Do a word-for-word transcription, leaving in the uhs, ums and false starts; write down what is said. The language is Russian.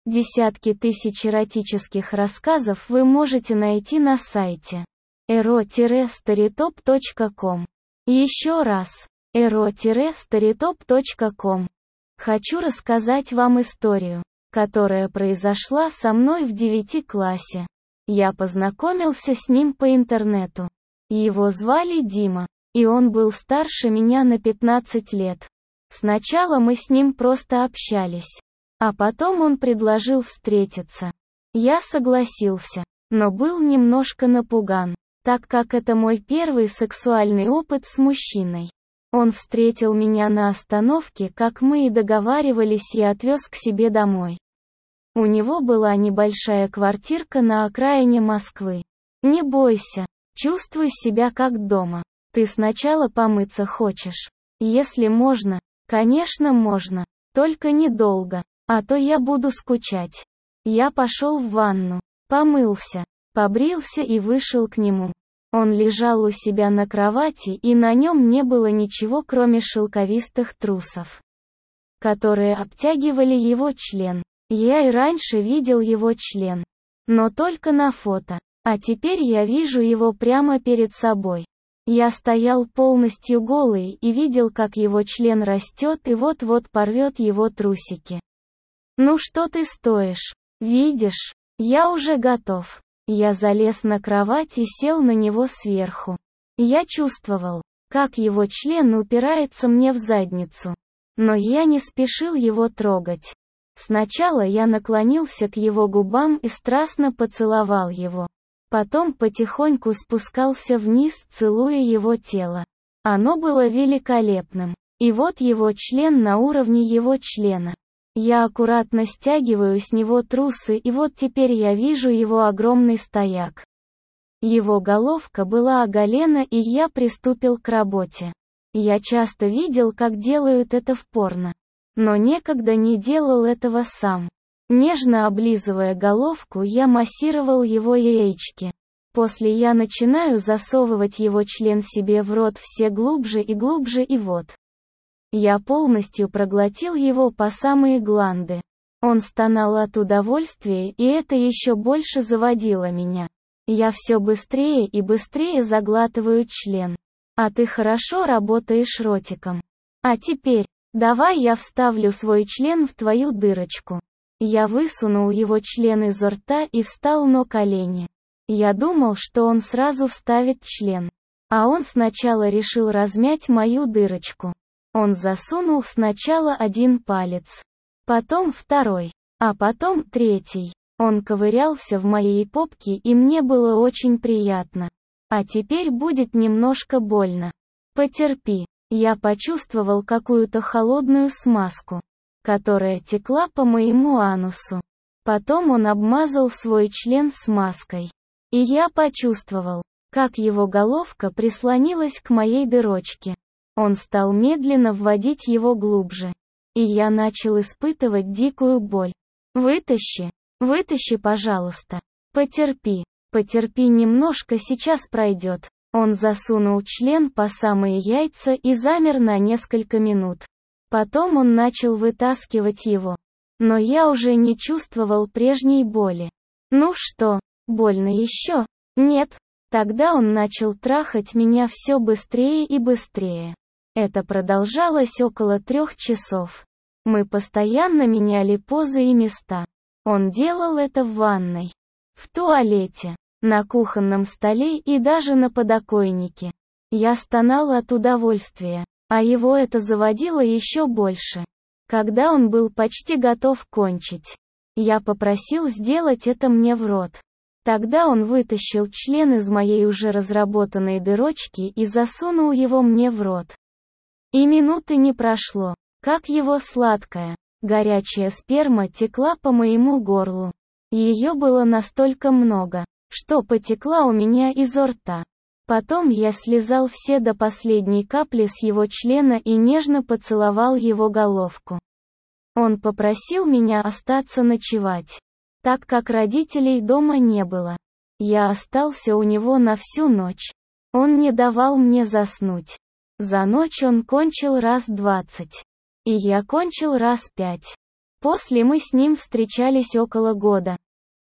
Десятки тысяч эротических рассказов вы можете найти на сайте эро старитоп точка ком. Еще раз, эро старитоп точка ком. Хочу рассказать вам историю, которая произошла со мной в девятом классе. Я познакомился с ним по интернету. Его звали Дима, и он был старше меня на пятнадцать лет. Сначала мы с ним просто общались. А потом он предложил встретиться. Я согласился, но был немножко напуган, так как это мой первый сексуальный опыт с мужчиной. Он встретил меня на остановке, как мы и договаривались, и отвез к себе домой. У него была небольшая квартирка на окраине Москвы. Не бойся, чувствуй себя как дома. Ты сначала помыться хочешь? Если можно, конечно можно, только недолго. А то я буду скучать. Я пошел в ванну, помылся, побрился и вышел к нему. Он лежал у себя на кровати, и на нем не было ничего, кроме шелковистых трусов, которые обтягивали его член. Я и раньше видел его член, но только на фото. А теперь я вижу его прямо перед собой. Я стоял полностью голый и видел, как его член растет и вот-вот порвет его трусики. «Ну что ты стоишь? Видишь? Я уже готов». Я залез на кровать и сел на него сверху. Я чувствовал, как его член упирается мне в задницу. Но я не спешил его трогать. Сначала я наклонился к его губам и страстно поцеловал его. Потом потихоньку спускался вниз, целуя его тело. Оно было великолепным. И вот его член на уровне его члена. Я аккуратно стягиваю с него трусы, и вот теперь я вижу его огромный стояк. Его головка была оголена, и я приступил к работе. Я часто видел, как делают это в порно. Но никогда не делал этого сам. Нежно облизывая головку, я массировал его яички. После я начинаю засовывать его член себе в рот все глубже и глубже, и вот. Я полностью проглотил его по самые гланды. Он стонал от удовольствия, и это еще больше заводило меня. Я все быстрее и быстрее заглатываю член. А ты хорошо работаешь ротиком. А теперь, давай я вставлю свой член в твою дырочку. Я высунул его член изо рта и встал на колени. Я думал, что он сразу вставит член. А он сначала решил размять мою дырочку. Он засунул сначала один палец, потом второй, а потом третий. Он ковырялся в моей попке, и мне было очень приятно. А теперь будет немножко больно. Потерпи. Я почувствовал какую-то холодную смазку, которая текла по моему анусу. Потом он обмазал свой член смазкой. И я почувствовал, как его головка прислонилась к моей дырочке. Он стал медленно вводить его глубже. И я начал испытывать дикую боль. «Вытащи! Вытащи, пожалуйста! Потерпи! Потерпи немножко, сейчас пройдет!» Он засунул член по самые яйца и замер на несколько минут. Потом он начал вытаскивать его. Но я уже не чувствовал прежней боли. «Ну что, больно еще?» «Нет». Тогда он начал трахать меня все быстрее и быстрее. Это продолжалось около трех часов. Мы постоянно меняли позы и места. Он делал это в ванной, в туалете, на кухонном столе и даже на подоконнике. Я стонал от удовольствия, а его это заводило еще больше. Когда он был почти готов кончить, я попросил сделать это мне в рот. Тогда он вытащил член из моей уже разработанной дырочки и засунул его мне в рот. И минуты не прошло, как его сладкая, горячая сперма текла по моему горлу. Ее было настолько много, что потекла у меня изо рта. Потом я слизал все до последней капли с его члена и нежно поцеловал его головку. Он попросил меня остаться ночевать, так как родителей дома не было. Я остался у него на всю ночь. Он не давал мне заснуть. За ночь он кончил раз двадцать. И я кончил раз пять. После мы с ним встречались около года.